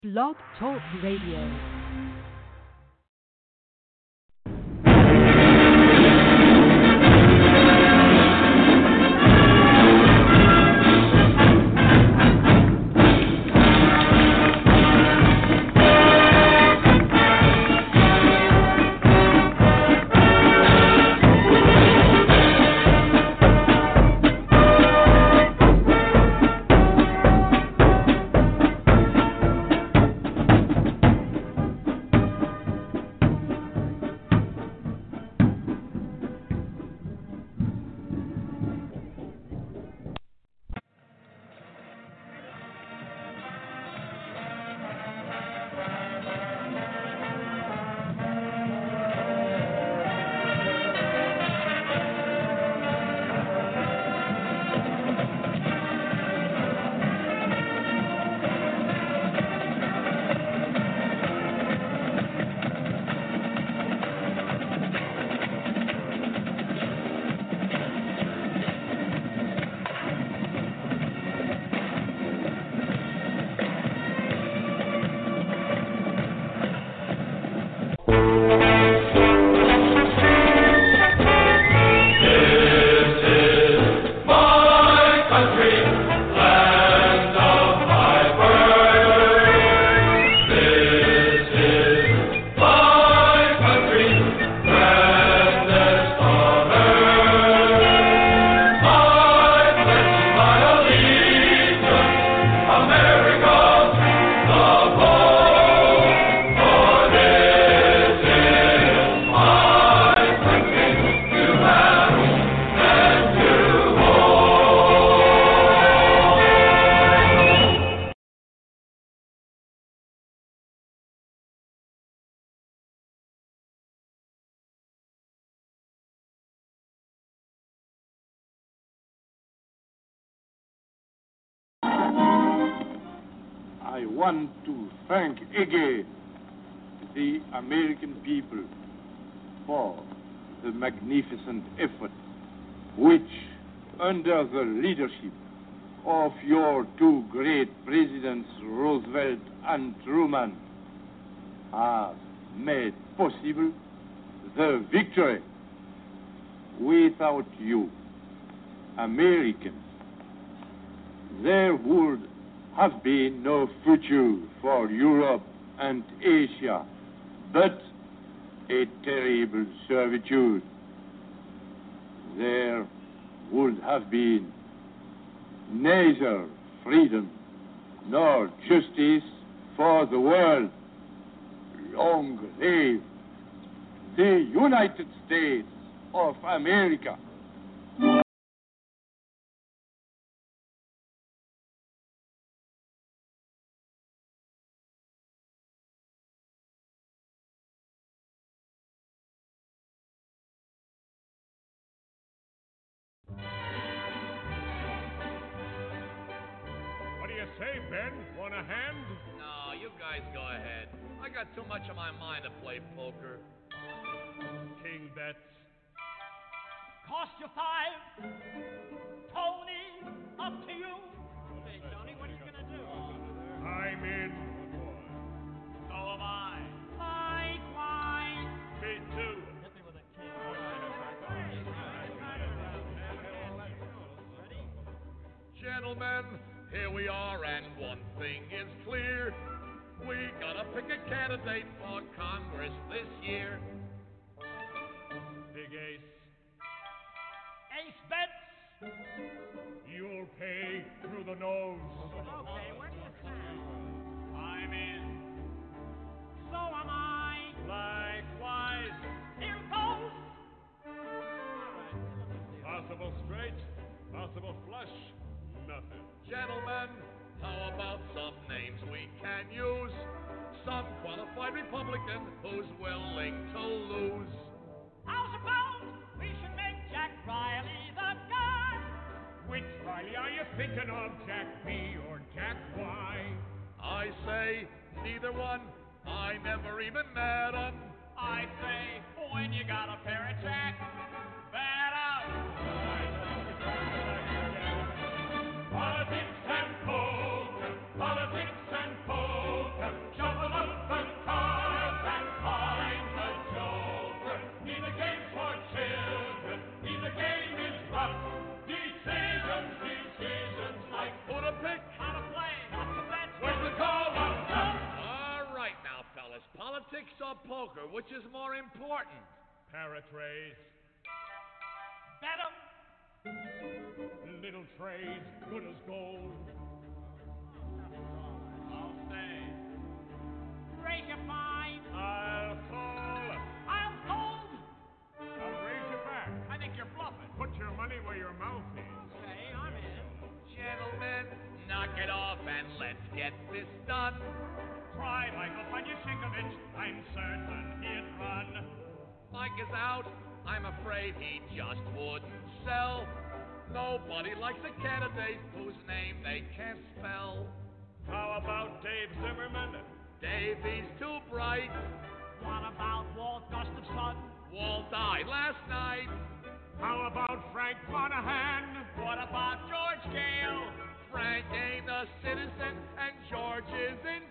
Blog Talk Radio. I want to thank again the American people for the magnificent effort which, under the leadership of your two great presidents, Roosevelt and Truman, has made possible the victory. Without you, Americans, there would have been no future for Europe and Asia, but a terrible servitude. There would have been neither freedom nor justice for the world. Long live the United States of America. Say, Ben, want a hand? No, you guys go ahead. I got too much on my mind to play poker. King bets. Cost you $5. Tony, up to you. Hey, Tony, what are you gonna do? I'm in. So am I. Likewise. Me too. Hit me with a king. Ready? Gentlemen, here we are, and one thing is clear. We gotta pick a candidate for Congress this year. Big ace. Ace bets. You'll pay through the nose. Okay, where do you stand? I'm in. So am I. Likewise. Here goes. Possible straight, possible flush, nothing. Gentlemen, how about some names we can use? Some qualified Republican who's willing to lose. How's about we should make Jack Riley the guy? Which Riley are you thinking of, Jack B or Jack Y? I say neither one. I never even met 'em. I say when you got a pair of Jack, bet up. Politics and polka, politics and polka. or poker? Which is more important? Paratrays. Bet 'em. Little trays, good as gold. I'll stay. Raise your fine. I'll call. I'll hold. I'll raise you back. I think you're bluffing. Put your money where your mouth is. Okay, I'm in. Gentlemen, knock it off and let's get this done. Try Michael Panyashikovich. I'm certain he'd run. Mike is out. I'm afraid he just wouldn't sell. Nobody likes a candidate whose name they can't spell. How about Dave Zimmerman? Davey's too bright. What about Walt Gustafson? Walt died last night. How about Frank Monahan? What about George Gale? Frank ain't a citizen and George is in